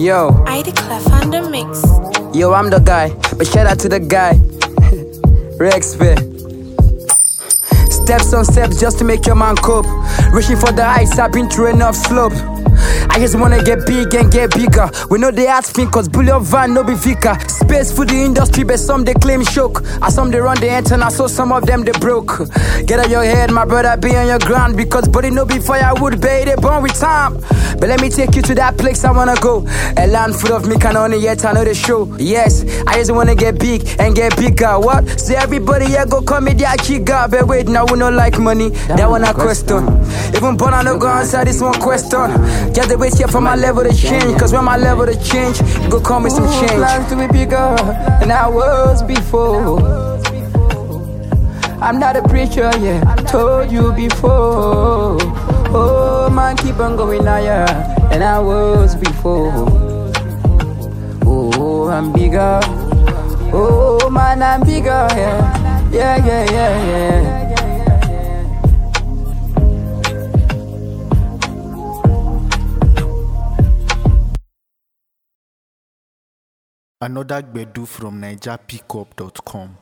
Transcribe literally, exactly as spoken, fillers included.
Yo, I declare on the mix. yo, I'm the guy, but shout out to the guy. Rex Fair. Steps on steps just to make your man cope. Reaching for the heights, I've been through enough slope. I just wanna get big and get bigger. We know they ask me cause bullion van no be vicar. Space for the industry, but some they claim choke. As some they run the internet, so some of them they broke. Get out your head, my brother, be on your ground. Because body no be firewood, baby, they born with time. But let me take you to that place I wanna go. A land full of me can only yet I know the show. Yes, I just wanna get big and get bigger. What? So everybody here go call me their chica. But wait, now we no like money. That one a question. Even born I no go answer this one question. Just the wait here for my level to change. Cause when my level to change, you go call me some change. Plans to be bigger than I was before. I'm not a preacher, yeah, told you before. Oh man, keep on going higher than I was before. Oh, I'm bigger. Oh man, I'm bigger, yeah. Yeah, yeah, yeah, yeah. Another Gbedu from Niger Pickup dot com.